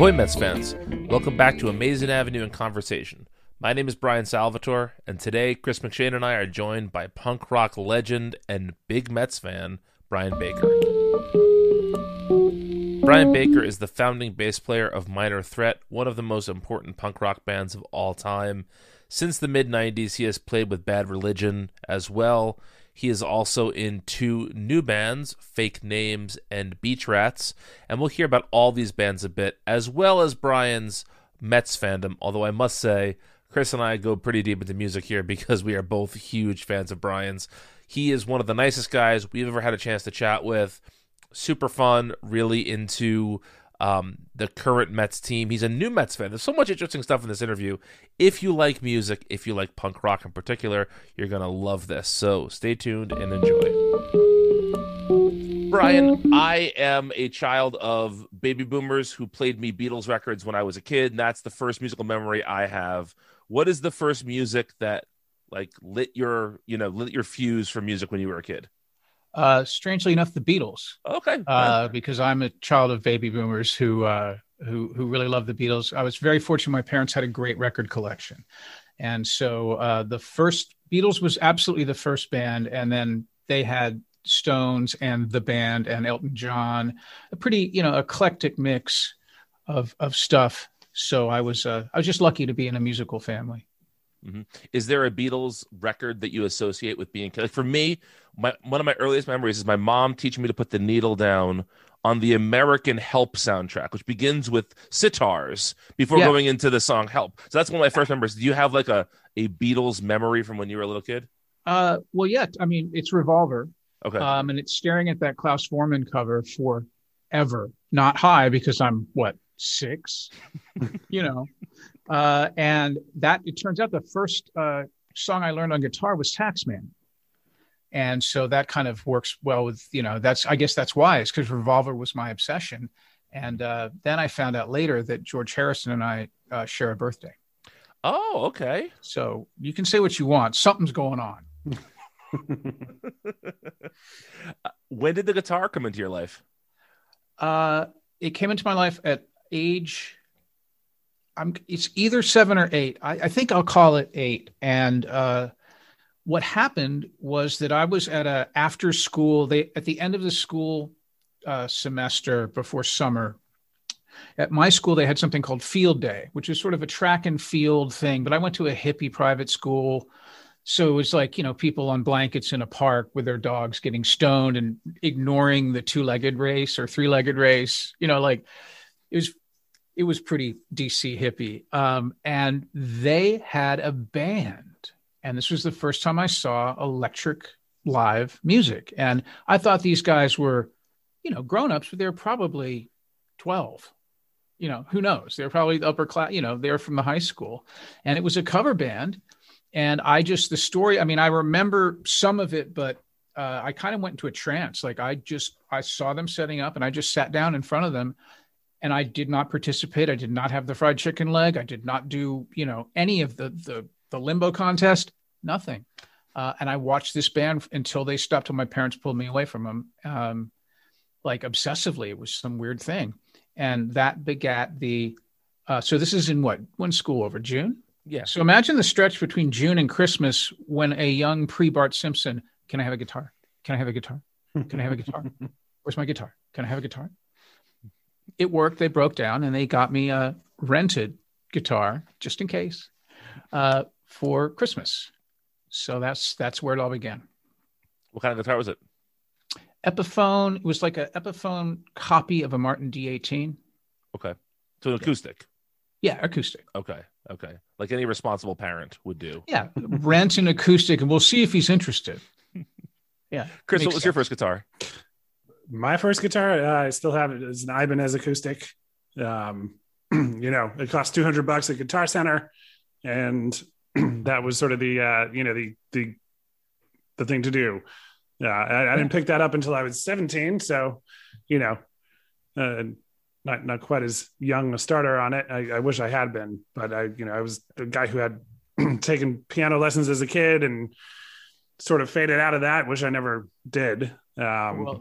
Ahoy, Mets fans. Welcome back to Amazing Avenue in Conversation. My name is Brian Salvatore, and today Chris McShane and I are joined by punk rock legend and big Mets fan, Brian Baker. Brian Baker is the founding bass player of Minor Threat, one of the most important punk rock bands of all time. Since the mid-90s, he has played with Bad Religion as well. He is also in two new bands, Fake Names and Beach Rats, and we'll hear about all these bands a bit, as well as Brian's Mets fandom, although I must say, Chris and I go pretty deep into music here because we are both huge fans of Brian's. He is one of the nicest guys we've ever had a chance to chat with. Super fun, really into the current Mets team. He's a new Mets fan. There's so much interesting stuff in this interview. If you like music, if you like punk rock in particular, you're going to love this. So stay tuned and enjoy. Brian, I am a child of baby boomers who played me Beatles records when I was a kid, and that's the first musical memory I have. What is the first music that lit your fuse for music when you were a kid? Strangely enough, the Beatles. Okay. Because I'm a child of baby boomers who really love the Beatles. I was very fortunate. My parents had a great record collection. And so the first Beatles was absolutely the first band. And then they had Stones and the band and Elton John, a pretty, eclectic mix of stuff. So I was just lucky to be in a musical family. Mm-hmm. Is there a Beatles record that you associate with being for me? One of my earliest memories is my mom teaching me to put the needle down on the American Help soundtrack, which begins with sitars before going into the song Help. So that's one of my first memories. Do you have like a Beatles memory from when you were a little kid? Well, yeah. I mean, it's Revolver. Okay. And it's staring at that Klaus Voormann cover forever. Not high because I'm 6, and that it turns out the first song I learned on guitar was Taxman. And so that kind of works well with, I guess that's why. It's because Revolver was my obsession. And then I found out later that George Harrison and I share a birthday. Oh, okay. So you can say what you want. Something's going on. When did the guitar come into your life? It came into my life at age, it's either 7 or 8. I think I'll call it 8. And what happened was that I was at a after school, at the end of the school semester before summer, at my school, they had something called Field Day, which is sort of a track and field thing. But I went to a hippie private school. So it was like, people on blankets in a park with their dogs getting stoned and ignoring the 2-legged race or 3-legged race, it was pretty DC hippie. And they had a band. And this was the first time I saw electric live music. And I thought these guys were, grown-ups, but they're probably 12. Who knows? They're probably the upper class, they're from the high school. And it was a cover band. And the story, I remember some of it, but I kind of went into a trance. I saw them setting up and I just sat down in front of them and I did not participate. I did not have the fried chicken leg. I did not do, any of the limbo contest, nothing. And I watched this band until they stopped, till my parents pulled me away from them. Obsessively, it was some weird thing. And that begat so this is in when school over? June? Yeah. So imagine the stretch between June and Christmas when a young pre-Bart Simpson, can I have a guitar? Can I have a guitar? Can I have a guitar? Where's my guitar? Can I have a guitar? It worked. They broke down and they got me a rented guitar just in case for Christmas. So that's where it all began. What kind of guitar was it? Epiphone. It was like an Epiphone copy of a Martin D18. Okay. So an acoustic. Yeah, acoustic. Okay. Like any responsible parent would do. Yeah. Rent an acoustic and we'll see if he's interested. Yeah. Chris, what was your first guitar? My first guitar, I still have it. It's an Ibanez acoustic. It cost $200 at Guitar Center. And that was sort of the thing to do. I didn't pick that up until I was 17. So, not quite as young a starter on it. I wish I had been, but I was the guy who had taken piano lessons as a kid and sort of faded out of that. Wish I never did.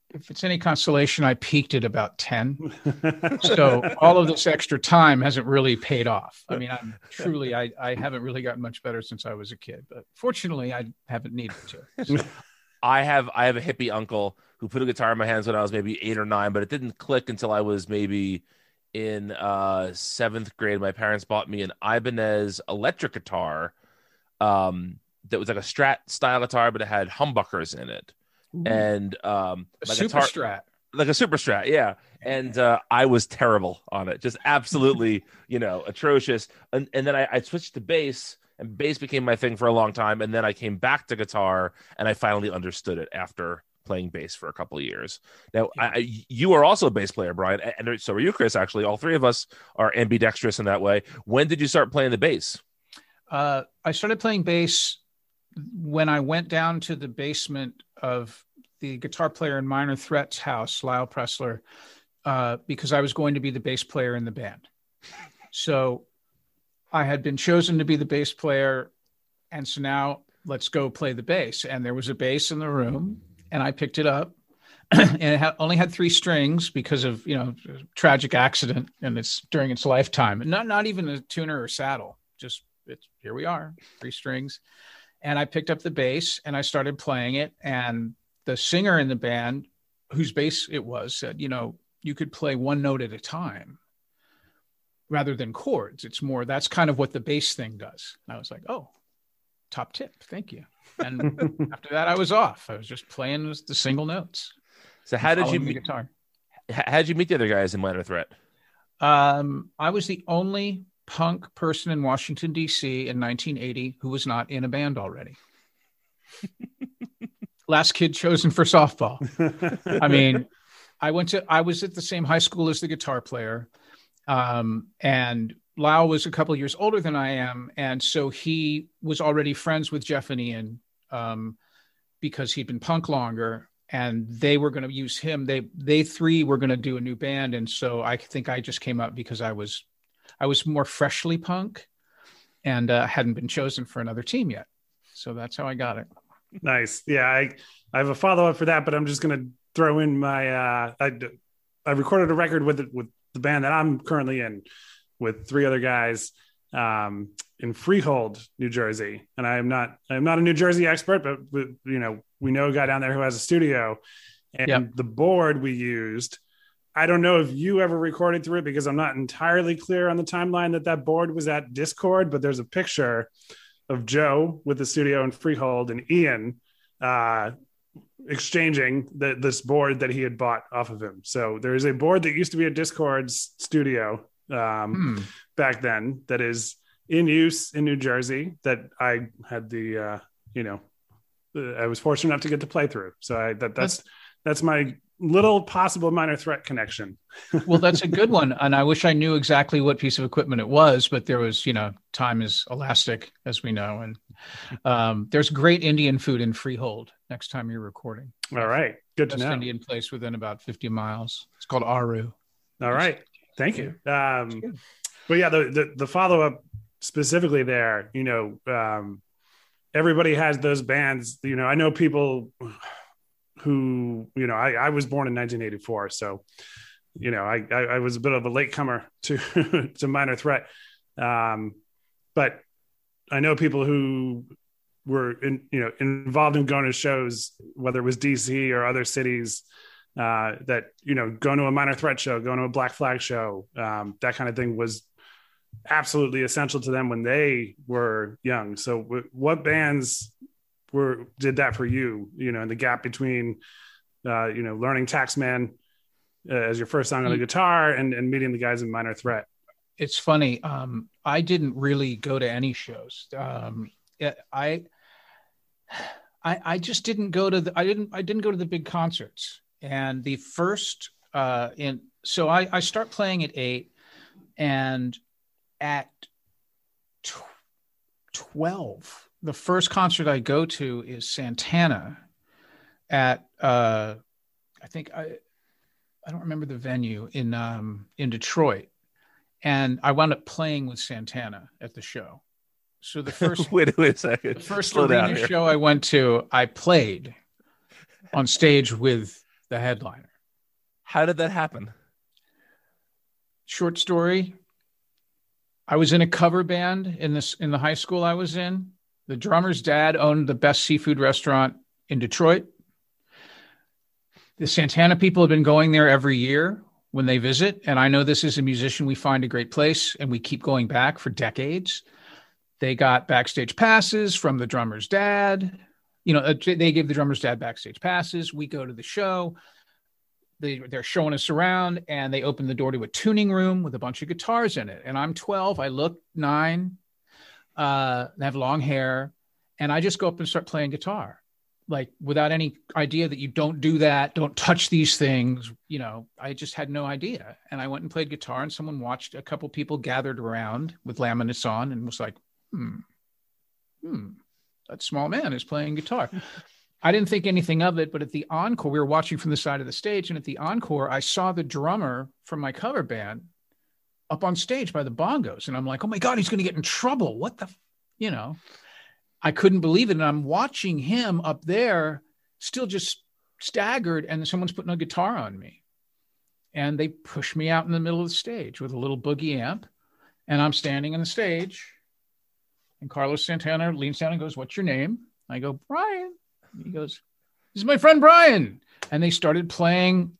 if it's any consolation, I peaked at about 10. So all of this extra time hasn't really paid off. I mean, I haven't really gotten much better since I was a kid, but fortunately I haven't needed to. So. I have a hippie uncle who put a guitar in my hands when I was maybe 8 or 9, but it didn't click until I was maybe in 7th grade. My parents bought me an Ibanez electric guitar that was like a Strat style guitar, but it had humbuckers in it. Ooh. And a super Strat. Like a super Strat, yeah. And I was terrible on it, just absolutely, atrocious. And then I switched to bass, and bass became my thing for a long time. And then I came back to guitar, and I finally understood it after playing bass for a couple of years. Now, you are also a bass player, Brian, and so are you, Chris. Actually, all three of us are ambidextrous in that way. When did you start playing the bass? I started playing bass when I went down to the basement of the guitar player in Minor Threat's house, Lyle Pressler, because I was going to be the bass player in the band. So I had been chosen to be the bass player, and so now let's go play the bass. And there was a bass in the room, and I picked it up, and it only had 3 strings because of a tragic accident, and it's during its lifetime. Not even a tuner or saddle, just here we are, 3 strings. And I picked up the bass and I started playing it. And the singer in the band, whose bass it was, said, you could play one note at a time rather than chords. It's more, that's kind of what the bass thing does. And I was like, oh, top tip. Thank you. And after that, I was off. I was just playing the single notes. So how did you meet the guitar? How did you meet the other guys in Minor Threat? I was the only punk person in Washington, D.C. in 1980 who was not in a band already. Last kid chosen for softball. I mean, I was at the same high school as the guitar player. And Lyle was a couple of years older than I am. And so he was already friends with Jeff and Ian because he'd been punk longer, and they were going to use him. They 3 were going to do a new band. And so I think I just came up because I was more freshly punk and hadn't been chosen for another team yet. So that's how I got it. Nice. Yeah. I have a follow-up for that, but I'm just going to throw in my, I recorded a record with the band that I'm currently in with 3 other guys in Freehold, New Jersey. And I'm not a New Jersey expert, but we know a guy down there who has a studio, and the board we used, I don't know if you ever recorded through it because I'm not entirely clear on the timeline that board was at Discord, but there's a picture of Joe with the studio in Freehold and Ian exchanging this board that he had bought off of him. So there is a board that used to be a Discord's studio back then that is in use in New Jersey that I had I was fortunate enough to get to play through. So that's my little possible Minor Threat connection. Well, that's a good one. And I wish I knew exactly what piece of equipment it was, but there was, time is elastic, as we know. And there's great Indian food in Freehold next time you're recording. All right. Good to know. Indian place within about 50 miles. It's called Aru. All right. Thank you. But yeah, the follow-up specifically there, everybody has those bands, I know people who, I was born in 1984. So, I was a bit of a latecomer to Minor Threat. But I know people who were involved in going to shows, whether it was DC or other cities, that, going to a Minor Threat show, going to a Black Flag show, that kind of thing was absolutely essential to them when they were young. So what bands did that for you, in the gap between, learning Taxman as your first song on the guitar and meeting the guys in Minor Threat? It's funny. I didn't really go to any shows. I just didn't go to I didn't go to the big concerts. And the first, so I start playing at 8, and at 12, the first concert I go to is Santana at, I don't remember the venue in Detroit. And I wound up playing with Santana at the show. So the first, wait a second. The first arena show I went to, I played on stage with the headliner. How did that happen? Short story. I was in a cover band in the high school I was in. The drummer's dad owned the best seafood restaurant in Detroit. The Santana people have been going there every year when they visit. And I know this as a musician, we find a great place and we keep going back for decades. They got backstage passes from the drummer's dad. They give the drummer's dad backstage passes. We go to the show. They're showing us around, and they open the door to a tuning room with a bunch of guitars in it. And I'm 12. I look 9. I have long hair, and I just go up and start playing guitar, like without any idea that you don't do that, don't touch these things. I just had no idea. And I went and played guitar, and someone watched. A couple people gathered around with laminates on and was like, that small man is playing guitar. I didn't think anything of it, but at the encore, we were watching from the side of the stage. And at the encore, I saw the drummer from my cover band up on stage by the bongos. And I'm like, oh my God, he's going to get in trouble. What the, I couldn't believe it. And I'm watching him up there still just staggered. And someone's putting a guitar on me. And they push me out in the middle of the stage with a little boogie amp. And I'm standing on the stage. And Carlos Santana leans down and goes, "What's your name?" I go, "Brian." He goes, "This is my friend Brian." And they started playing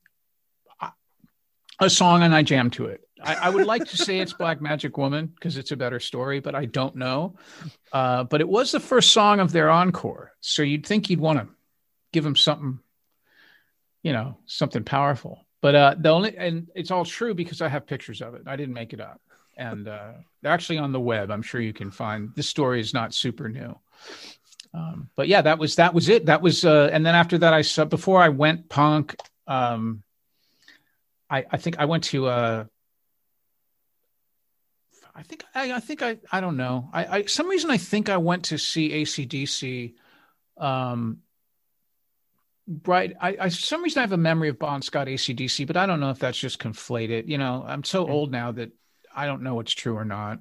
a song and I jammed to it. I would like to say it's Black Magic Woman because it's a better story, but I don't know. But it was the first song of their encore. So you'd think you'd want to give them something, something powerful. But and it's all true because I have pictures of it. I didn't make it up. And they're actually on the web. I'm sure you can find, this story is not super new. But yeah, that was it. That was, and then after that, before I went punk, I think I went to, I don't know. Some reason I think I went to see AC/DC. Right. Some reason I have a memory of Bon Scott AC/DC, but I don't know if that's just conflated. I'm so old now that I don't know what's true or not.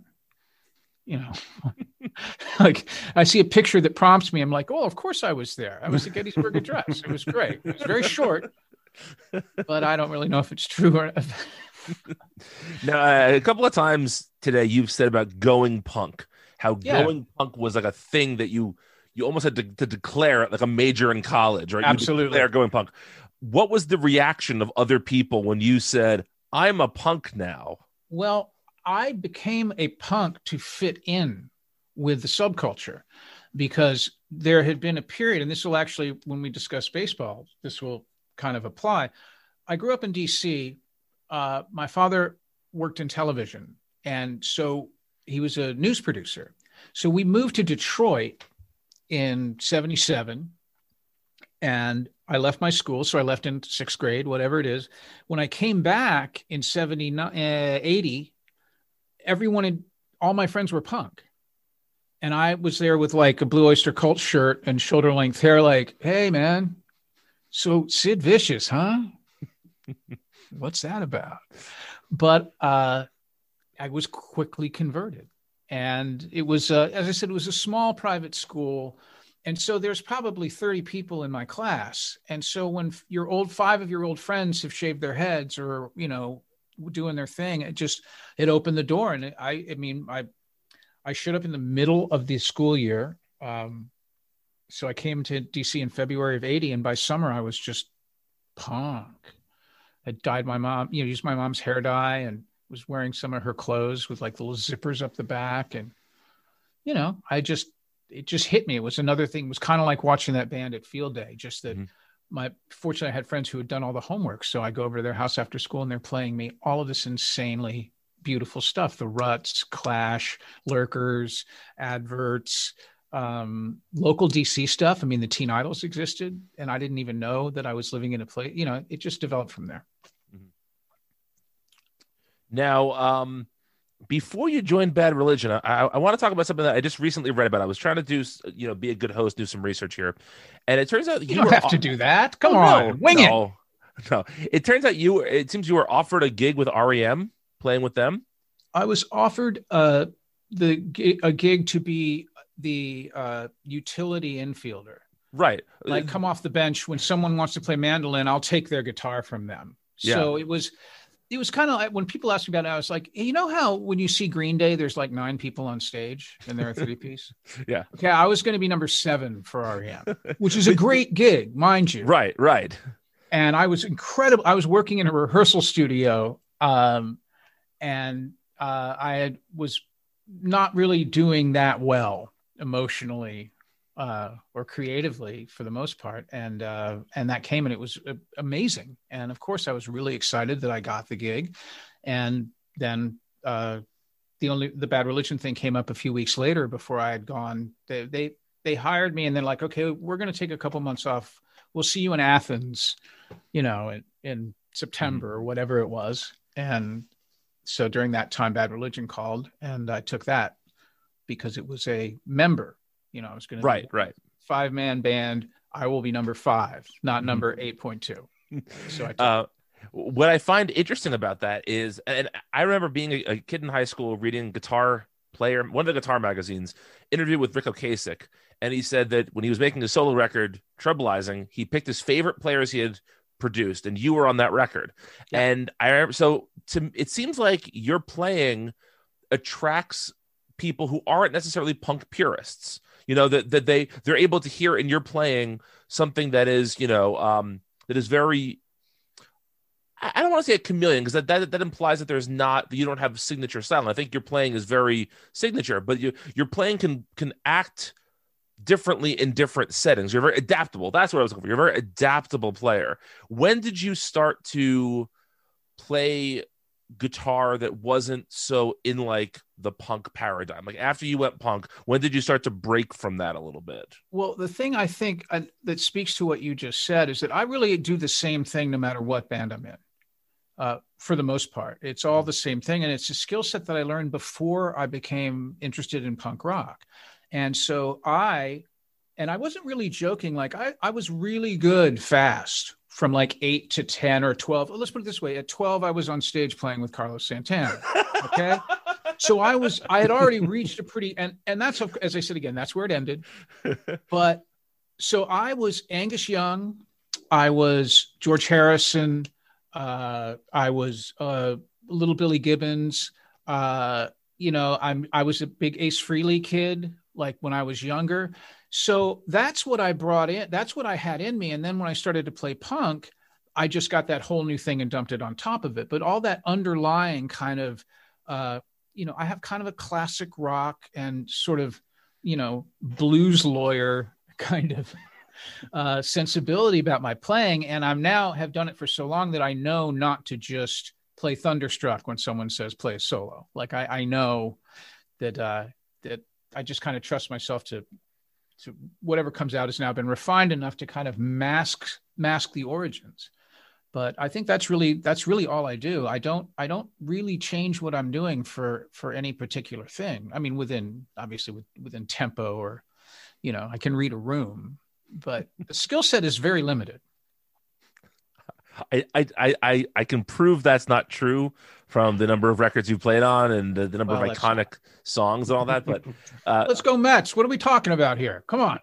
Like I see a picture that prompts me. I'm like, oh, of course I was there. I was at Gettysburg Address. It was great. It was very short, but I don't really know if it's true or. Now, a couple of times today, you've said about going punk, how going punk was like a thing that you almost had to declare it like a major in college, right? Absolutely. You declare going punk. What was the reaction of other people when you said, "I'm a punk now"? Well, I became a punk to fit in with the subculture because there had been a period, and this will actually, when we discuss baseball, this will kind of apply. I grew up in DC. My father worked in television, and so he was a news producer. So we moved to Detroit in 77, and I left my school. So I left in 6th grade, whatever it is. When I came back in 80, all my friends were punk. And I was there with like a Blue Oyster Cult shirt and shoulder length hair, like, "Hey man, so Sid Vicious, huh? What's that about?" But I was quickly converted. And it was, as I said, it was a small private school. And so there's probably 30 people in my class. And so when your 5 of your old friends have shaved their heads or, doing their thing, it opened the door. And I showed up in the middle of the school year. So I came to DC in February of 80. And by summer, I was just punk. I dyed my mom, used my mom's hair dye and was wearing some of her clothes with like little zippers up the back. And, it just hit me. It was another thing. It was kind of like watching that band at Field Day, just that fortunately I had friends who had done all the homework. So I go over to their house after school and they're playing me all of this insanely beautiful stuff. The Ruts, Clash, Lurkers, Adverts, local DC stuff. I mean, the Teen Idols existed and I didn't even know that I was living in a place, it just developed from there. Now, before you joined Bad Religion, I want to talk about something that I just recently read about. I was trying to do, be a good host, do some research here. And it turns out you don't have to do that. Come on, wing it. No, it turns out it seems you were offered a gig with REM, playing with them. I was offered a gig to be the utility infielder. Right. Like come off the bench when someone wants to play mandolin, I'll take their guitar from them. So it was kind of like when people ask me about it, I was like, you know how when you see Green Day, there's like 9 people on stage and they're a 3-piece. Yeah. Okay. I was going to be number 7 for REM, which is a great gig, mind you. Right. And I was incredible. I was working in a rehearsal studio, and was not really doing that well emotionally or creatively for the most part. And that came and it was amazing. And of course I was really excited that I got the gig. And then the Bad Religion thing came up a few weeks later before I had gone. They hired me and then like, okay, we're going to take a couple months off. We'll see you in Athens, in September or whatever it was. And so during that time, Bad Religion called and I took that because it was a member, I was going to right. 5-man band. I will be number 5, not number 8.2. So I took what I find interesting about that is, and I remember being a kid in high school reading Guitar Player, one of the guitar magazines, interview with Rick Ocasek. And he said that when he was making a solo record, Troublizing, he picked his favorite players he had produced, and you were on that record. Yeah. And I remember, it seems like your playing attracts people who aren't necessarily punk purists. That they're able to hear in your playing something that is, that is very. I don't want to say a chameleon because that implies that you don't have a signature style. I think your playing is very signature, but your playing can act differently in different settings. You're very adaptable. That's what I was looking for. You're a very adaptable player. When did you start to play guitar that wasn't so in like the punk paradigm? Like after you went punk, when did you start to break from that a little bit? Well, the thing I think that speaks to what you just said is that I really do the same thing no matter what band I'm in. For the most part, it's all the same thing. And it's a skill set that I learned before I became interested in punk rock. And so I wasn't really joking. Like I was really good fast from like 8 to 10 or 12. Let's put it this way. At 12, I was on stage playing with Carlos Santana. Okay. So I had already reached a pretty, and that's, as I said, again, that's where it ended. But so I was Angus Young. I was George Harrison. I was little Billy Gibbons. I was a big Ace Frehley kid, like when I was younger. So that's what I brought in. That's what I had in me. And then when I started to play punk, I just got that whole new thing and dumped it on top of it. But all that underlying kind of, I have kind of a classic rock and sort of, blues lawyer kind of sensibility about my playing. And have done it for so long that I know not to just play Thunderstruck when someone says play a solo. Like I know that I just kind of trust myself to whatever comes out has now been refined enough to kind of mask the origins. But I think that's really all I do. I don't really change what I'm doing for any particular thing. I mean, within tempo or, I can read a room, but the skill set is very limited. I can prove that's not true from the number of records you played on and the number of iconic songs and all that. But let's go Mets. What are we talking about here? Come on.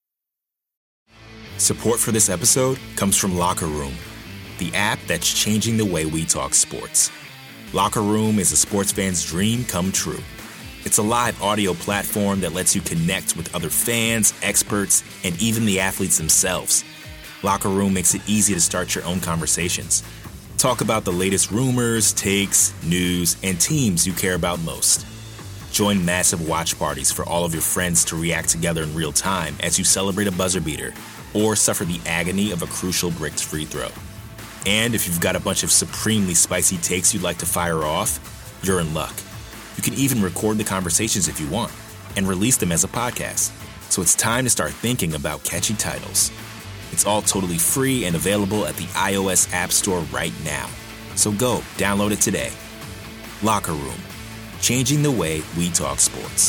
Support for this episode comes from Locker Room, the app that's changing the way we talk sports. Locker Room is a sports fan's dream come true. It's a live audio platform that lets you connect with other fans, experts, and even the athletes themselves. Locker Room makes it easy to start your own conversations. Talk about the latest rumors, takes, news, and teams you care about most. Join massive watch parties for all of your friends to react together in real time as you celebrate a buzzer beater or suffer the agony of a crucial bricked free throw. And if you've got a bunch of supremely spicy takes you'd like to fire off, you're in luck. You can even record the conversations if you want and release them as a podcast. So it's time to start thinking about catchy titles. It's all totally free and available at the iOS App Store right now. So go, download it today. Locker Room, changing the way we talk sports.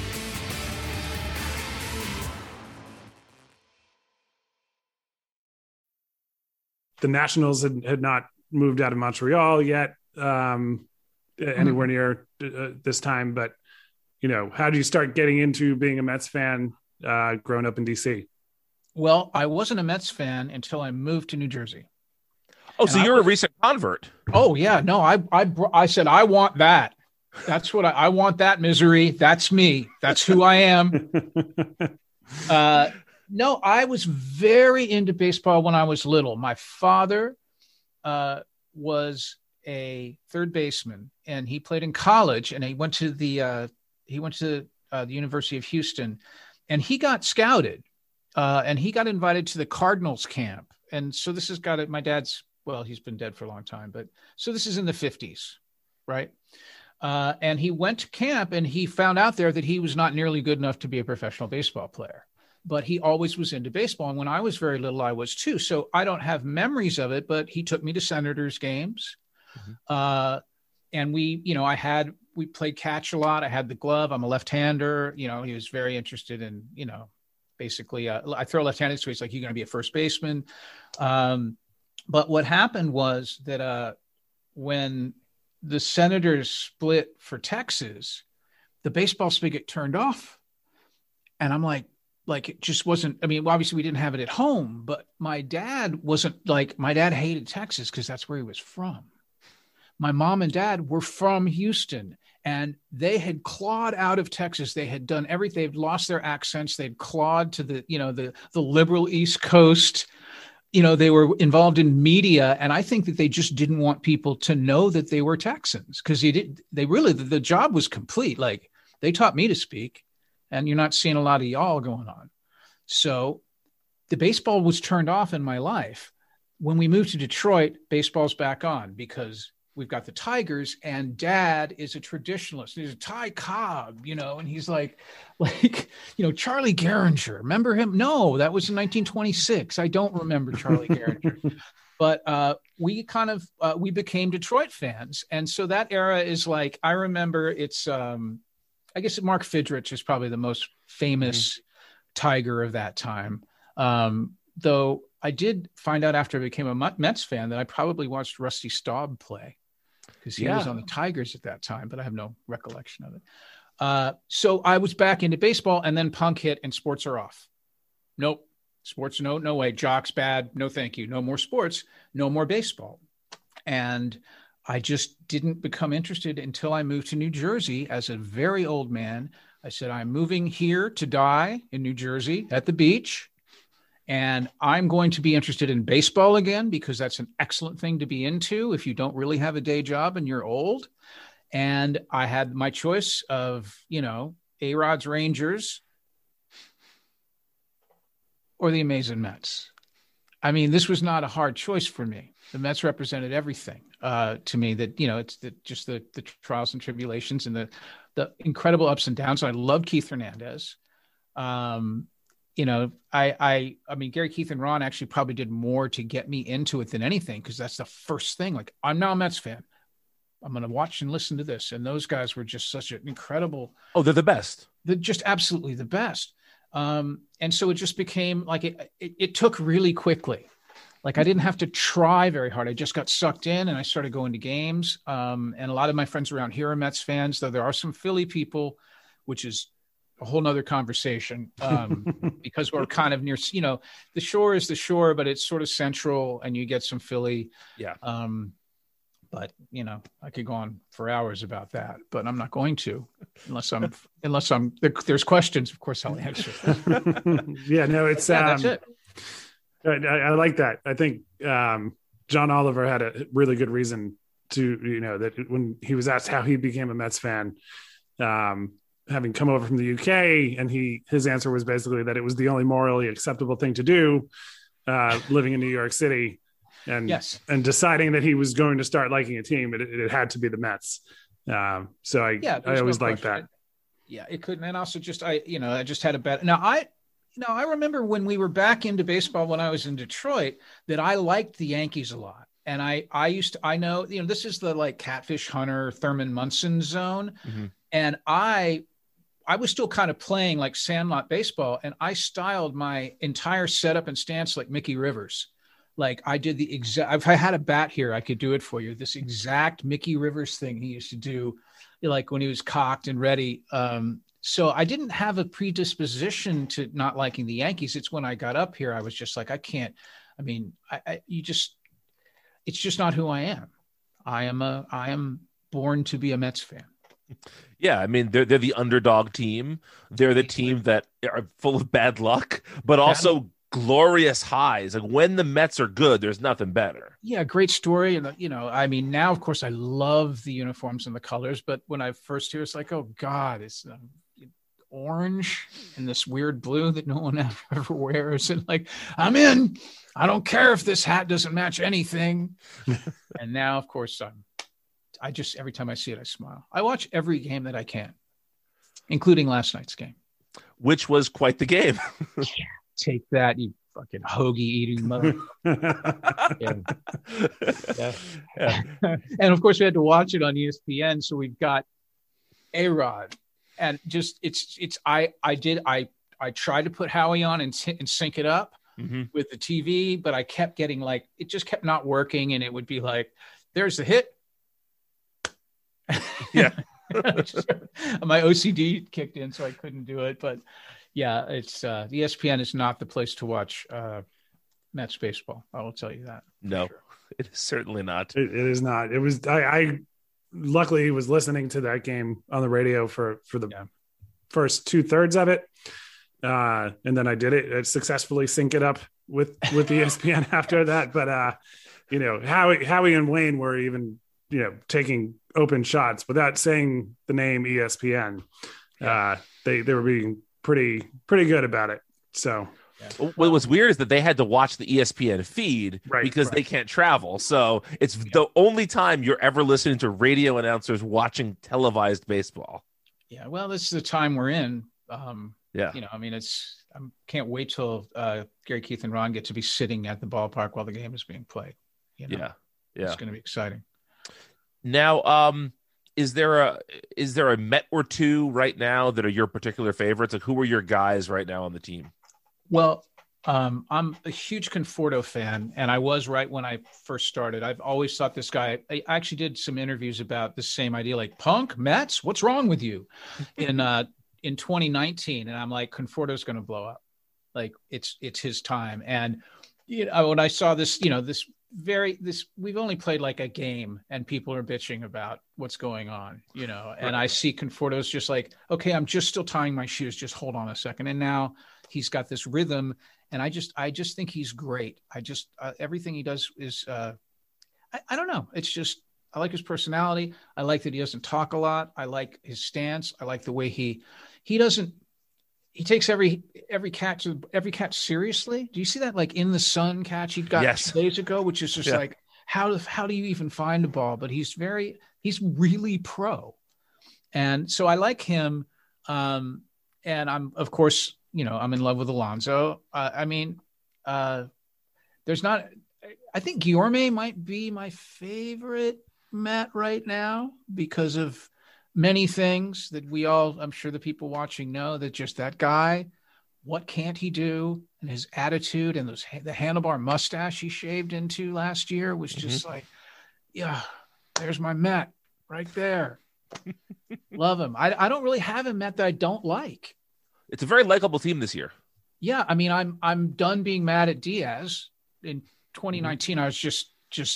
The Nationals had not moved out of Montreal yet, anywhere near this time. But, how do you start getting into being a Mets fan growing up in DC? Well, I wasn't a Mets fan until I moved to New Jersey. Oh, so you're a recent convert. Oh yeah, no, I said I want that. That's what I want. That misery. That's me. That's who I am. No, I was very into baseball when I was little. My father was a third baseman, and he played in college, and he went to the University of Houston, and he got scouted, and he got invited to the Cardinals camp. And so this has got it. My dad's, well, he's been dead for a long time, but so this is in the 50s, right? And he went to camp, and he found out there that he was not nearly good enough to be a professional baseball player, but he always was into baseball. And when I was very little, I was too. So I don't have memories of it, but he took me to Senators games. Mm-hmm. And we played catch a lot. I had the glove. I'm a left-hander. He was very interested in, basically I throw left-handed. So he's like, you're going to be a first baseman. But what happened was that when the Senators split for Texas, the baseball spigot turned off. And I'm like, it just wasn't, I mean, obviously we didn't have it at home, but my dad hated Texas because that's where he was from. My mom and dad were from Houston, and they had clawed out of Texas. They had done everything. They'd lost their accents. They'd clawed to the liberal East Coast. They were involved in media, and I think that they just didn't want people to know that they were Texans because the job was complete. Like, they taught me to speak, and you're not seeing a lot of y'all going on. So the baseball was turned off in my life. When we moved to Detroit, baseball's back on because we've got the Tigers, and Dad is a traditionalist. He's a Ty Cobb, and he's like, Charlie Gehringer. Remember him? No, that was in 1926. I don't remember Charlie Gehringer. But we became Detroit fans. And so that era is like, I remember it's, I guess Mark Fidrich is probably the most famous Tiger of that time. Though I did find out after I became a Mets fan that I probably watched Rusty Staub play because he was on the Tigers at that time, but I have no recollection of it. So I was back into baseball, and then punk hit and sports are off. Nope. Sports, no way. Jocks, bad. No, thank you. No more sports. No more baseball. And I just didn't become interested until I moved to New Jersey as a very old man. I said, I'm moving here to die in New Jersey at the beach. And I'm going to be interested in baseball again because that's an excellent thing to be into if you don't really have a day job and you're old. And I had my choice of, A-Rod's Rangers or the amazing Mets. I mean, this was not a hard choice for me. The Mets represented everything to me that, it's just the trials and tribulations and the incredible ups and downs. I loved Keith Hernandez. I mean, Gary, Keith, and Ron actually probably did more to get me into it than anything because that's the first thing. Like, I'm now a Mets fan. I'm going to watch and listen to this. And those guys were just such an incredible. Oh, they're the best. They're just absolutely the best. And so it just became like it took really quickly. Like, I didn't have to try very hard. I just got sucked in and I started going to games. And a lot of my friends around here are Mets fans, though there are some Philly people, which is a whole nother conversation because we're kind of near, the shore is the shore, but it's sort of central and you get some Philly. Yeah. But I could go on for hours about that, but I'm not going to unless there's questions. Of course, I'll answer. Yeah, no, it's that's it. I like that. I think John Oliver had a really good reason to, that when he was asked how he became a Mets fan, having come over from the UK, and his answer was basically that it was the only morally acceptable thing to do, living in New York City. And and deciding that he was going to start liking a team, it had to be the Mets. So I always liked that. Yeah, it couldn't. And also just I just had a bet. Now I remember when we were back into baseball when I was in Detroit that I liked the Yankees a lot. And I know this is the like Catfish Hunter, Thurman Munson zone. Mm-hmm. And I was still kind of playing like Sandlot baseball, and I styled my entire setup and stance like Mickey Rivers. Like, I did the exact, if I had a bat here, I could do it for you. This exact Mickey Rivers thing he used to do, like when he was cocked and ready. So I didn't have a predisposition to not liking the Yankees. It's when I got up here, I was just like, I can't. I mean, it's just not who I am. I am born to be a Mets fan. Yeah, I mean, they're the underdog team. They're the team that are full of bad luck, but also glorious highs. Like when the Mets are good, there's nothing better. Yeah, great story. And, I mean, now, of course, I love the uniforms and the colors. But when I first hear, it's like, oh, God, it's orange and this weird blue that no one ever wears. And like, I'm in. I don't care if this hat doesn't match anything. And now, of course, I just, every time I see it, I smile. I watch every game that I can, including last night's game. Which was quite the game. Take that, you fucking hoagie eating mother. Yeah. And of course we had to watch it on ESPN. So we've got A-Rod, and just I tried to put Howie on and sync it up with the TV, but I kept getting it just kept not working, and it would be like, there's the hit. Yeah. My OCD kicked in, so I couldn't do it. But yeah, it's the ESPN is not the place to watch Mets baseball. I will tell you that. No, sure. It is certainly not. It is not. It was. I luckily was listening to that game on the radio for the first 2/3 of it, and then I did it successfully sync it up with ESPN after that. But Howie and Wayne were even taking open shots without saying the name ESPN. They were being pretty good about it. So what was weird is that they had to watch the ESPN feed because they can't travel. So it's the only time you're ever listening to radio announcers watching televised baseball. Yeah. Well, this is the time we're in. I mean, I can't wait till Gary, Keith, and Ron get to be sitting at the ballpark while the game is being played. Yeah. It's going to be exciting. Now, is there a Met or two right now that are your particular favorites? Like, who are your guys right now on the team? Well, I'm a huge Conforto fan, and I was right when I first started. I've always thought this guy. I actually did some interviews about the same idea, like Punk Mets. What's wrong with you? In 2019, and I'm like, Conforto's going to blow up. Like it's his time. And when I saw this, we've only played like a game and people are bitching about what's going on, and I see Conforto's just like, okay, I'm just still tying my shoes. Just hold on a second. And now he's got this rhythm, and I just think he's great. I just, everything he does is, I don't know. It's just, I like his personality. I like that he doesn't talk a lot. I like his stance. I like the way he takes every catch seriously. Do you see that? Like in the sun catch he got 2 days ago, which is just like, how do you even find a ball? But he's really pro. And so I like him. And I'm, of course, I'm in love with Alonso. I think Guillorme might be my favorite Met right now because of many things that I'm sure the people watching know, that just that guy, what can't he do? And his attitude and the handlebar mustache he shaved into last year was just like, yeah, there's my Met right there. Love him. I don't really have a Met that I don't like. It's a very likable team this year. Yeah. I mean, I'm done being mad at Diaz. In 2019, I was just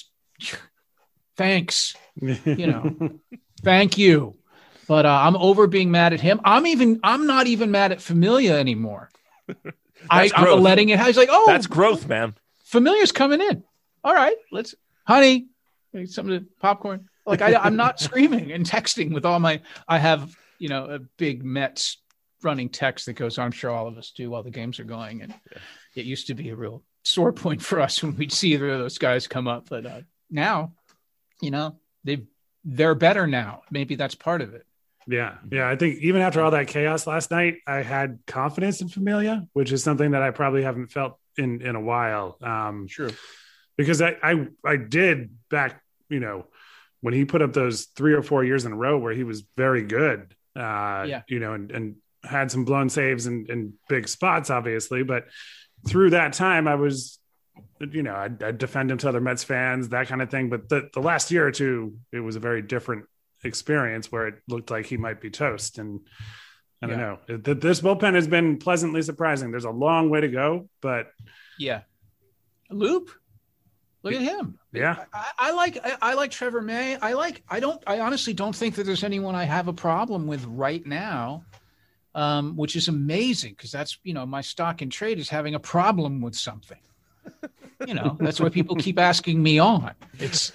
thanks, thank you. But I'm over being mad at him. I'm not even mad at Familia anymore. I'm letting it. He's like, oh, that's growth, man. Familia's coming in. All right, honey, some of the popcorn. Like I'm not screaming and texting with all my. I have a big Mets running text that goes on. I'm sure all of us do while the games are going, and it used to be a real sore point for us when we'd see either of those guys come up. But now, they're better now. Maybe that's part of it. Yeah. I think even after all that chaos last night, I had confidence in Familia, which is something that I probably haven't felt in a while. Sure. Because I did back, when he put up those 3 or 4 years in a row where he was very good, and had some blown saves in big spots, obviously. But through that time, I was, I'd defend him to other Mets fans, that kind of thing. But the last year or two, it was a very different experience where it looked like he might be toast. And I don't know. This bullpen has been pleasantly surprising. There's a long way to go, but Loop. Look at him. Yeah. I like Trevor May. I honestly don't think that there's anyone I have a problem with right now, which is amazing because that's, my stock in trade is having a problem with something. That's why people keep asking me on. It's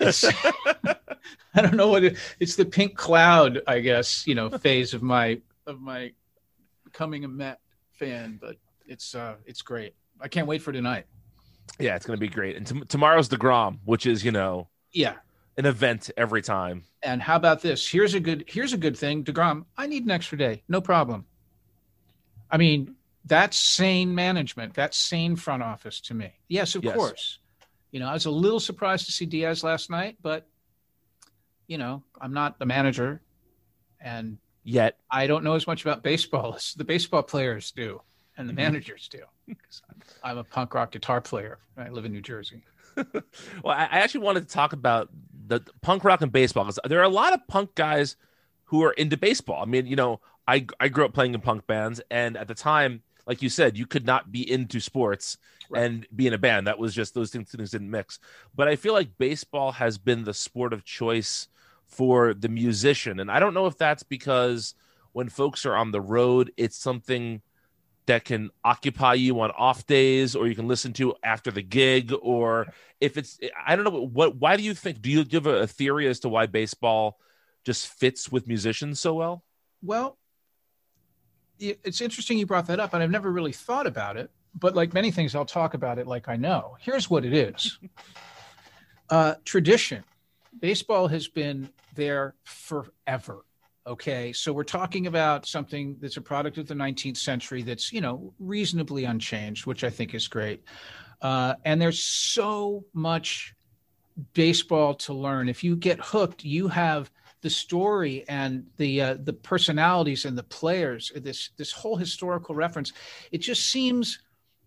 I don't know it's the pink cloud, I guess, phase of my becoming a Met fan, but it's great. I can't wait for tonight. Yeah, it's going to be great. And tomorrow's DeGrom, which is, an event every time. And how about this? Here's a good thing. DeGrom, I need an extra day. No problem. I mean, that's sane management. That's sane front office to me. Yes, of course. I was a little surprised to see Diaz last night, but, I'm not the manager. And yet I don't know as much about baseball as the baseball players do and the managers do. I'm a punk rock guitar player. I live in New Jersey. Well, I actually wanted to talk about the punk rock and baseball because there are a lot of punk guys who are into baseball. I mean, I grew up playing in punk bands, and at the time, like you said, you could not be into sports and be in a band. That was just those things didn't mix. But I feel like baseball has been the sport of choice for the musician, and I don't know if that's because when folks are on the road, it's something that can occupy you on off days, or you can listen to after the gig, or if it's, I don't know why do you think, do you give a theory as to why baseball just fits with musicians so well? Well, it's interesting you brought that up, and I've never really thought about it, but like many things, I'll talk about it like I know. Here's what it is. Tradition. Baseball has been there forever. Okay, so we're talking about something that's a product of the 19th century that's, reasonably unchanged, which I think is great. And there's so much baseball to learn. If you get hooked, you have the story and the personalities and the players, this whole historical reference. It just seems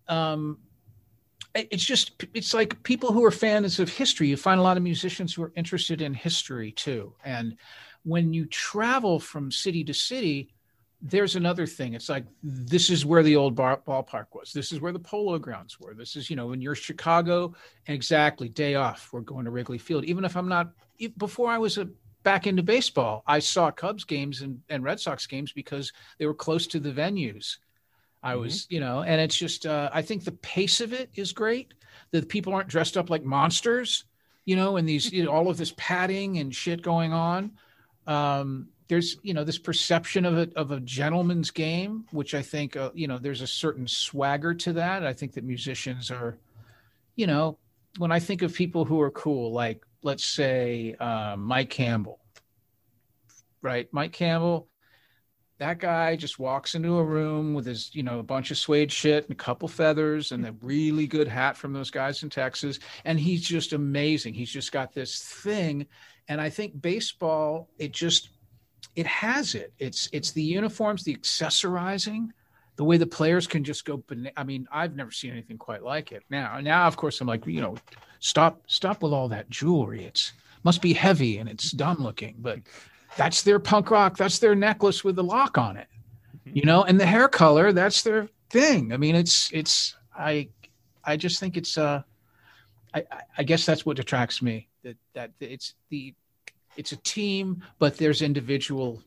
it's like people who are fans of history. You find a lot of musicians who are interested in history too. And when you travel from city to city, there's another thing. It's like, this is where the old ballpark was. This is where the Polo Grounds were. This is, when you're Chicago, exactly, day off, we're going to Wrigley Field. Even if I'm not, before I was back into baseball, I saw Cubs games and Red Sox games because they were close to the venues. I was, and it's just, I think the pace of it is great. That people aren't dressed up like monsters, and these, all of this padding and shit going on. There's, this perception of a gentleman's game, which I think, there's a certain swagger to that. I think that musicians are, when I think of people who are cool, like, let's say, Mike Campbell, right? Mike Campbell, that guy just walks into a room with his, a bunch of suede shit and a couple feathers and a really good hat from those guys in Texas. And he's just amazing. He's just got this thing. And I think baseball, it has it. It's the uniforms, the accessorizing, the way the players can just go. I mean, I've never seen anything quite like it. Now, of course, I'm like, stop with all that jewelry. It must be heavy and it's dumb looking, but that's their punk rock. That's their necklace with the lock on it, and the hair color, that's their thing. I mean, I just think it's, I guess that's what attracts me, that it's a team, but there's individuals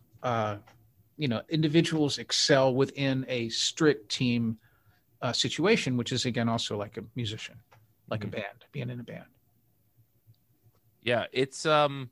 excel within a strict team situation, which is, again, also like a musician, like a band, being in a band. Yeah, it's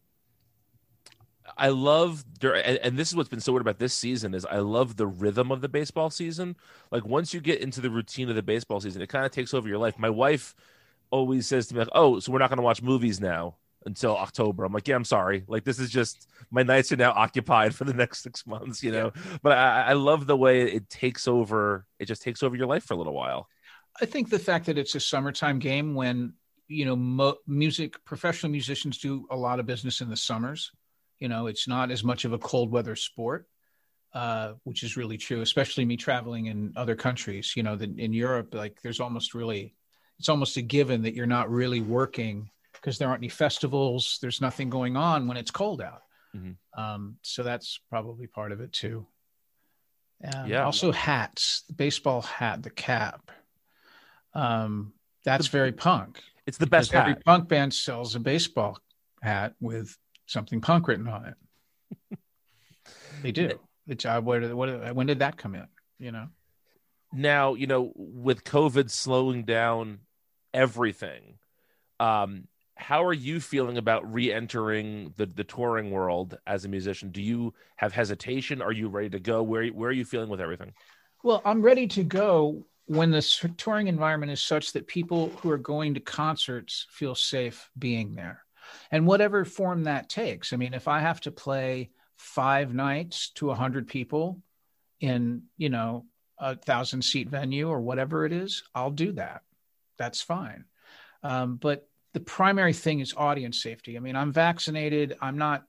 I love, and this is what's been so weird about this season, is I love the rhythm of the baseball season. Like, once you get into the routine of the baseball season, it kind of takes over your life. My wife always says to me, like, oh, so we're not going to watch movies now until October. I'm like, yeah, I'm sorry. Like, this is just, my nights are now occupied for the next 6 months, but I love the way it takes over. It just takes over your life for a little while. I think the fact that it's a summertime game when, professional musicians do a lot of business in the summers. It's not as much of a cold weather sport, which is really true, especially me traveling in other countries, that in Europe, like it's almost a given that you're not really working because there aren't any festivals. There's nothing going on when it's cold out. So that's probably part of it too. Yeah. Also hats, the baseball hat, the cap. That's very punk. It's the best hat. Every punk band sells a baseball hat with something punk written on it. They do. When did that come in? You know? Now, you know, with COVID slowing down everything, how are you feeling about re-entering the touring world as a musician? Do you have hesitation? Are you ready to go? Where are you feeling with everything? Well, I'm ready to go when the touring environment is such that people who are going to concerts feel safe being there, and whatever form that takes. I mean, if I have to play 5 nights to 100 people in, you know, a 1,000-seat venue or whatever it is, I'll do that. That's fine. But the primary thing is audience safety. I mean, I'm vaccinated. I'm not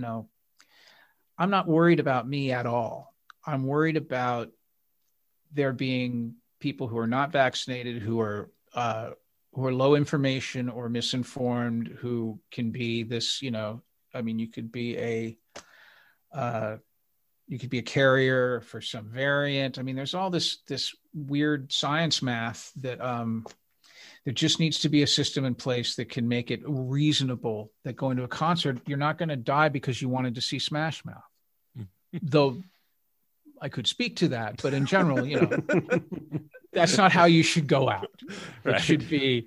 worried about me at all. I'm worried about there being people who are not vaccinated, who are low information or misinformed, who can be this, you know, I mean, you could be a carrier for some variant. I mean, there's all this weird science math that there just needs to be a system in place that can make it reasonable that going to a concert, you're not going to die because you wanted to see Smash Mouth. Though I could speak to that, but in general, you know, that's not how you should go out. Right. It should be,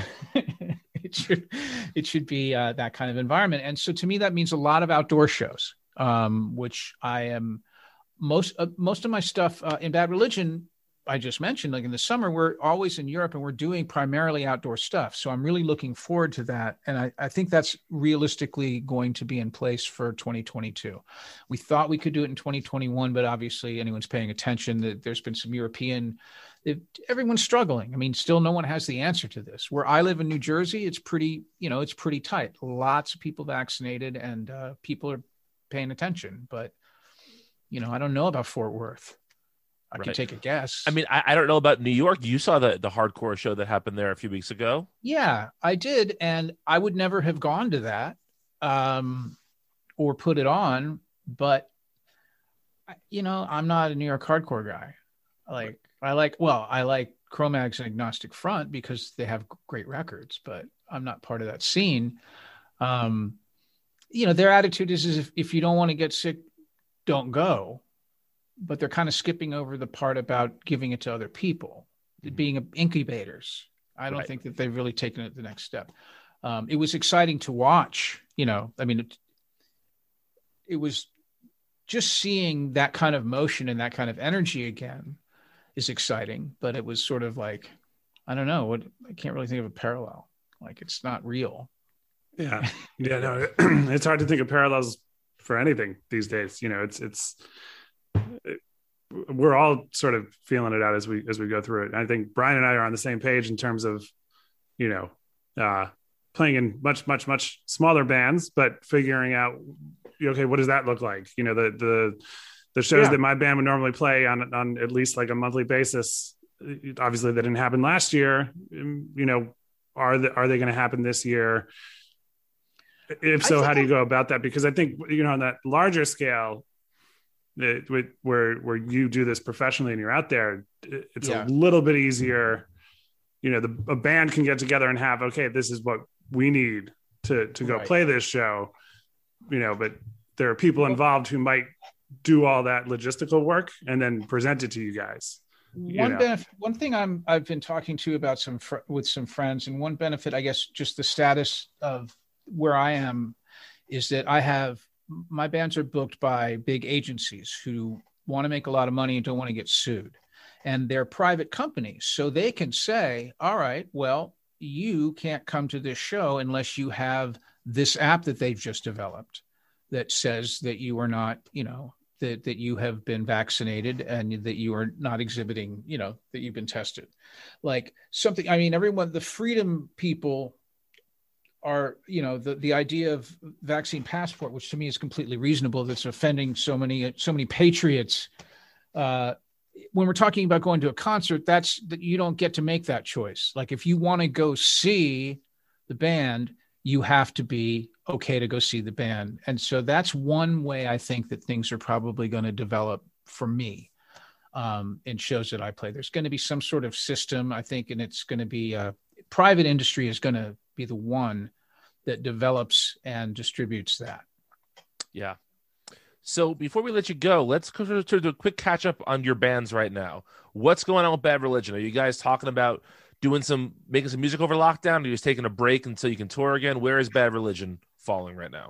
it should be that kind of environment. And so to me, that means a lot of outdoor shows, which I am most of my stuff in Bad Religion. I just mentioned, like in the summer, we're always in Europe and we're doing primarily outdoor stuff. So I'm really looking forward to that. And I think that's realistically going to be in place for 2022. We thought we could do it in 2021, but obviously anyone's paying attention that there's been some everyone's struggling. I mean, still no one has the answer to this. Where I live in New Jersey, it's pretty tight. Lots of people vaccinated and people are paying attention, but you know, I don't know about Fort Worth. I can take a guess. I mean, I don't know about New York. You saw the hardcore show that happened there a few weeks ago. Yeah, I did. And I would never have gone to that or put it on. But, you know, I'm not a New York hardcore guy. I like Cro-Mags and Agnostic Front because they have great records, but I'm not part of that scene. You know, their attitude is if you don't want to get sick, don't go. But they're kind of skipping over the part about giving it to other people, being incubators. I don't think that they've really taken it the next step. It was exciting to watch, you know, I mean, it was just seeing that kind of motion and that kind of energy again is exciting, but it was sort of like, I don't know, I can't really think of a parallel. Like it's not real. Yeah. Yeah. No, it's hard to think of parallels for anything these days. You know, we're all sort of feeling it out as we go through it. And I think Brian and I are on the same page in terms of, you know, playing in much, much, much smaller bands, but figuring out, okay, what does that look like? You know, the shows that my band would normally play on at least like a monthly basis. Obviously that didn't happen last year. You know, are they going to happen this year? If so, how do you go about that? Because I think, you know, on that larger scale, where you do this professionally and you're out there, it's a little bit easier. You know, a band can get together and have, okay, this is what we need to go play this show, you know, but there are people involved who might do all that logistical work and then present it to you guys. One thing I've been talking to about with some friends, and one benefit, I guess, just the status of where I am is that my bands are booked by big agencies who want to make a lot of money and don't want to get sued. And they're private companies. So they can say, all right, well, you can't come to this show unless you have this app that they've just developed that says that you are not, you know, that you have been vaccinated and that you are not exhibiting, you know, that you've been tested. Like something, I mean, the freedom people are, you know, the idea of vaccine passport, which to me is completely reasonable, that's offending so many patriots. When we're talking about going to a concert, that you don't get to make that choice. Like if you want to go see the band, you have to be okay to go see the band. And so that's one way I think that things are probably going to develop for me. in shows that I play. There's going to be some sort of system, I think, and it's going to be private industry is going to be the one that develops and distributes that. Yeah. So before we let you go, let's go to a quick catch up on your bands right now. What's going on with Bad Religion? Are you guys talking about making some music over lockdown? Are you just taking a break until you can tour again? Where is Bad Religion falling right now?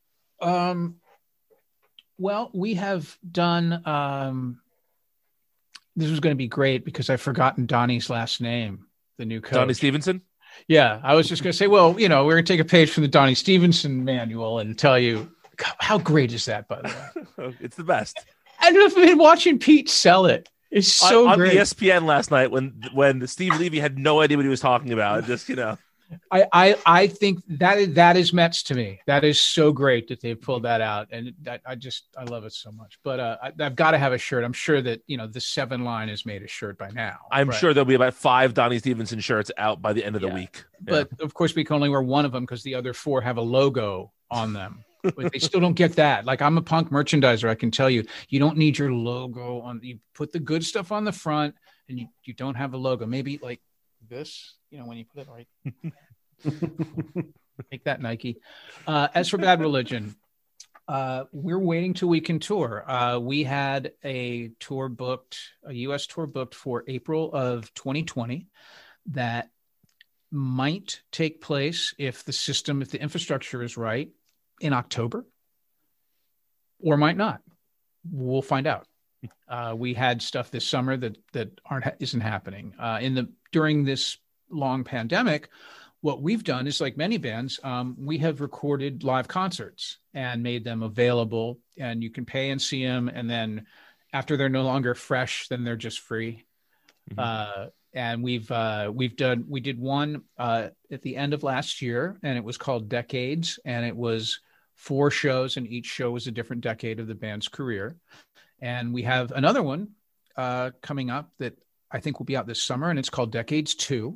Well, we have done, this was going to be great because I've forgotten Donnie's last name, the new coach. Donnie Stevenson? Yeah. I was just going to say, well, we're going to take a page from the Donnie Stevenson manual and tell you, how great is that, by the way? It's the best. I've been watching Pete sell it. It's so on great. On ESPN last night when Steve Levy had no idea what he was talking about. Just, I think that is Mets to me. That is so great that they pulled that out. And I love it so much. But I've got to have a shirt. I'm sure that, the 7 line has made a shirt by now. I'm sure there'll be about 5 Donnie Stevenson shirts out by the end of the week. But of course we can only wear one of them because the other 4 have a logo on them. But they still don't get that. Like, I'm a punk merchandiser. I can tell you, you don't need your logo on. You put the good stuff on the front, and you don't have a logo. Maybe like this, when you put it right. Make that Nike. As for Bad Religion, we're waiting till we can tour. We had a U.S. tour booked for April of 2020 that might take place if the infrastructure is right, in October, or might not. We'll find out. We had stuff this summer that isn't happening. During this long pandemic, what we've done is, like many bands, we have recorded live concerts and made them available, and you can pay and see them. And then after they're no longer fresh, then they're just free. Mm-hmm. And we did one at the end of last year, and it was called Decades, and it was 4 shows, and each show was a different decade of the band's career. And we have another one coming up that I think will be out this summer, and it's called Decades 2.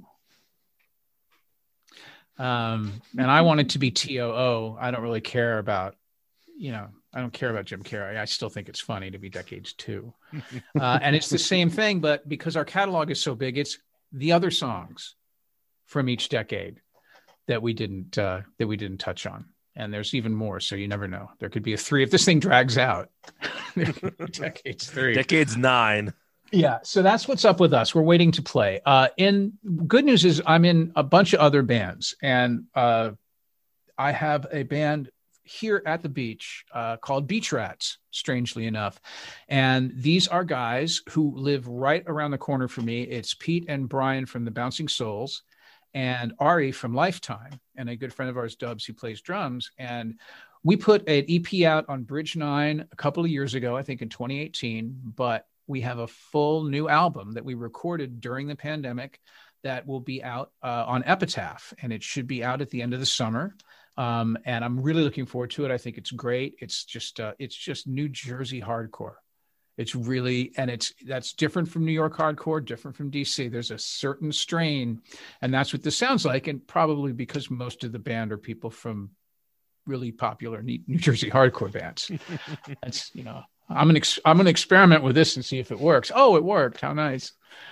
And I want it to be TOO. I don't really care about, I don't care about Jim Carrey. I still think it's funny to be Decades 2. And it's the same thing, but because our catalog is so big, it's the other songs from each decade that we didn't touch on. And there's even more, so you never know. There could be a 3 if this thing drags out. Decades 3. Decades 9. Yeah, so that's what's up with us. We're waiting to play. In good news is I'm in a bunch of other bands, and I have a band here at the beach called Beach Rats, strangely enough. And these are guys who live right around the corner from me. It's Pete and Brian from the Bouncing Souls, and Ari from Lifetime, and a good friend of ours, Dubs, who plays drums. And we put an EP out on Bridge 9 a couple of years ago, I think in 2018, but we have a full new album that we recorded during the pandemic that will be out on Epitaph, and it should be out at the end of the summer. And I'm really looking forward to it. I think it's great. It's just New Jersey hardcore. It's really, and that's different from New York hardcore, different from DC. There's a certain strain, and that's what this sounds like. And probably because most of the band are people from really popular New Jersey hardcore bands. That's, I'm going to experiment with this and see if it works. Oh, it worked. How nice.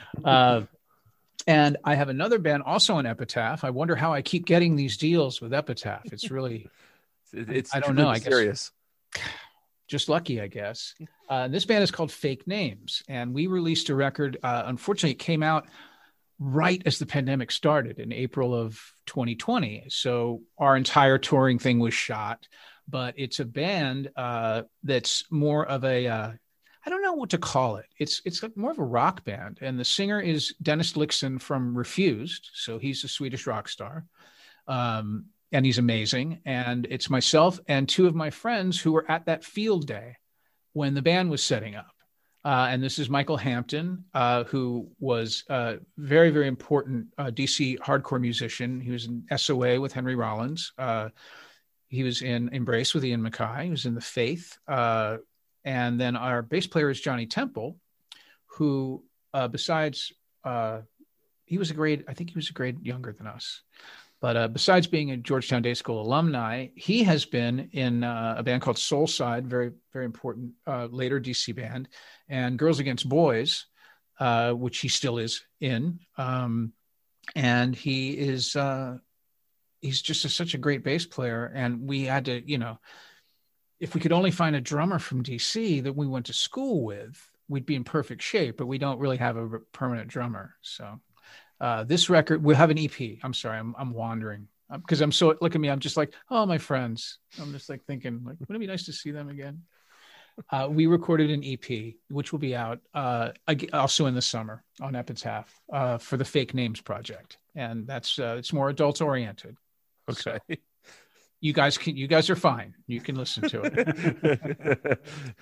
And I have another band also on Epitaph. I wonder how I keep getting these deals with Epitaph. It's really, I don't know. Mysterious. I guess just lucky, I guess. This band is called Fake Names, and we released a record. Unfortunately, it came out right as the pandemic started in April of 2020. So our entire touring thing was shot, but it's a band that's more of a, I don't know what to call it. It's like more of a rock band. And the singer is Dennis Lyxzén from Refused. So he's a Swedish rock star. And he's amazing. And it's myself and 2 of my friends who were at that field day when the band was setting up. And this is Michael Hampton, who was a very, very important DC hardcore musician. He was in SOA with Henry Rollins. He was in Embrace with Ian MacKaye. He was in The Faith. And then our bass player is Johnny Temple, who besides, he was a grade younger than us. But besides being a Georgetown Day School alumni, he has been in a band called Soulside, very, very important later DC band, and Girls Against Boys, which he still is in. And he is he's just such a great bass player. And we had to, if we could only find a drummer from DC that we went to school with, we'd be in perfect shape, but we don't really have a permanent drummer. So this record, we'll have an EP. I'm sorry, I'm wandering because I'm so, look at me. I'm just like, oh, my friends. I'm just like thinking, like, wouldn't it be nice to see them again? We recorded an EP, which will be out also in the summer on Epitaph for the Fake Names Project. And that's, it's more adult oriented. Okay. So, you guys are fine. You can listen to it.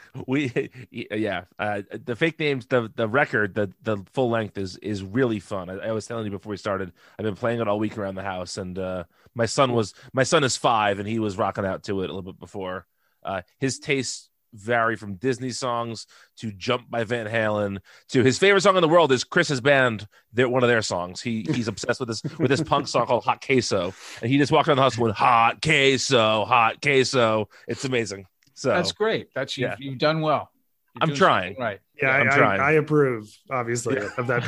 The Fake Names, the record, the full length is really fun. I was telling you before we started, I've been playing it all week around the house, and my son is 5, and he was rocking out to it a little bit before. His tastes vary from Disney songs to Jump by Van Halen to his favorite song in the world is Chris's band. One of their songs. He's obsessed with this punk song called Hot Queso, and he just walked around the house with Hot Queso, Hot Queso. It's amazing. So that's great. You've done well. I'm trying. Right. Yeah, I'm trying. I approve, obviously, of that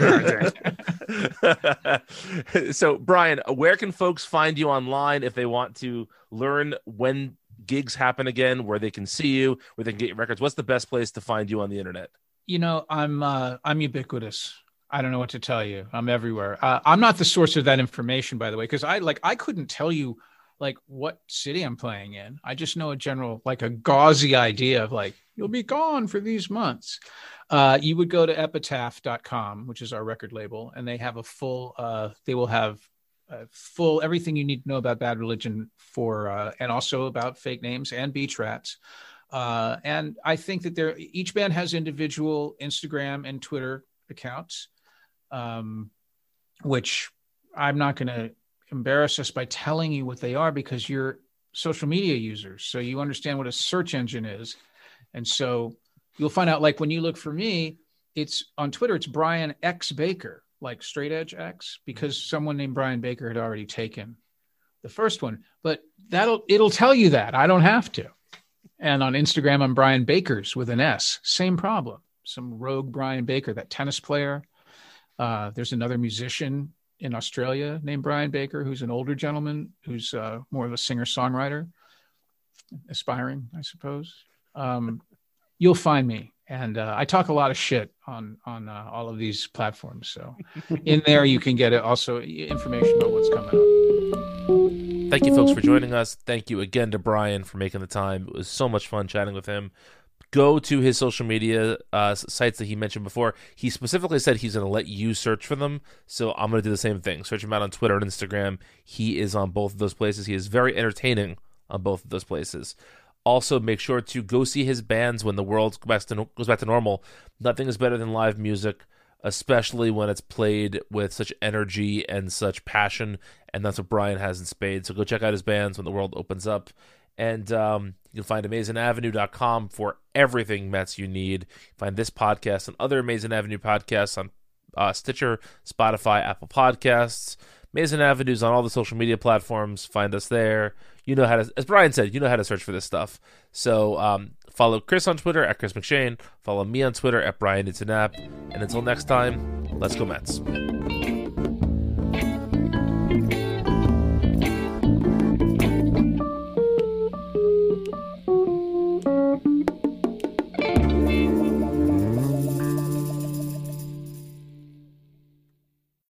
parenting. So, Brian, where can folks find you online if they want to learn when gigs happen again, where they can see you, where they can get your records? What's the best place to find you on the internet? I'm ubiquitous. I don't know what to tell you. I'm everywhere. I'm not the source of that information, by the way, because I couldn't tell you like what city I'm playing in. I just know a general, like a gauzy idea of like, you'll be gone for these months. You would go to epitaph.com, which is our record label, and they have a full, they will have full everything you need to know about Bad Religion and also about Fake Names and Beach Rats. And I think that each band has individual Instagram and Twitter accounts, which I'm not going to embarrass us by telling you what they are because you're social media users. So you understand what a search engine is. And so you'll find out, like when you look for me, it's on Twitter, it's Brian X Baker, like straight edge X, because someone named Brian Baker had already taken the first one, but it'll tell you that. I don't have to. And on Instagram, I'm Brian Bakers with an S, same problem. Some rogue Brian Baker, that tennis player. There's another musician in Australia named Brian Baker, who's an older gentleman, who's more of a singer-songwriter, aspiring, I suppose. You'll find me. And I talk a lot of shit on all of these platforms. So in there, you can get also information about what's coming up. Thank you, folks, for joining us. Thank you again to Brian for making the time. It was so much fun chatting with him. Go to his social media sites that he mentioned before. He specifically said he's going to let you search for them. So I'm going to do the same thing. Search him out on Twitter and Instagram. He is on both of those places. He is very entertaining on both of those places. Also, make sure to go see his bands when the world goes back to normal. Nothing is better than live music, especially when it's played with such energy and such passion, and that's what Brian has in spades. So go check out his bands when the world opens up. And you'll find AmazingAvenue.com for everything Mets you need. Find this podcast and other Amazing Avenue podcasts on Stitcher, Spotify, Apple Podcasts. Amazing Avenue's on all the social media platforms. Find us there. You know how to, as Brian said, you know how to search for this stuff. So follow Chris on Twitter at Chris McShane. Follow me on Twitter at Brian Newton-Knapp. And until next time, let's go Mets.